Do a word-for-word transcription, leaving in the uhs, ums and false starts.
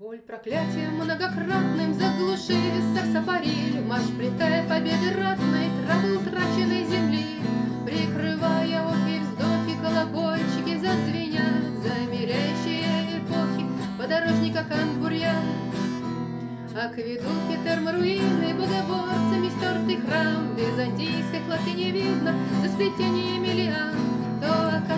Боль проклятием многократным заглуши саксофориль, марш притая победы ратной, травы утраченной земли. Прикрывая охи, вздохи, колокольчики зазвенят, замеряющие эпохи подорожника кант-бурьян. Акведуки, терморуины, богоборцами стертый храм, византийской хлопья не видно за сплетениями лиан. То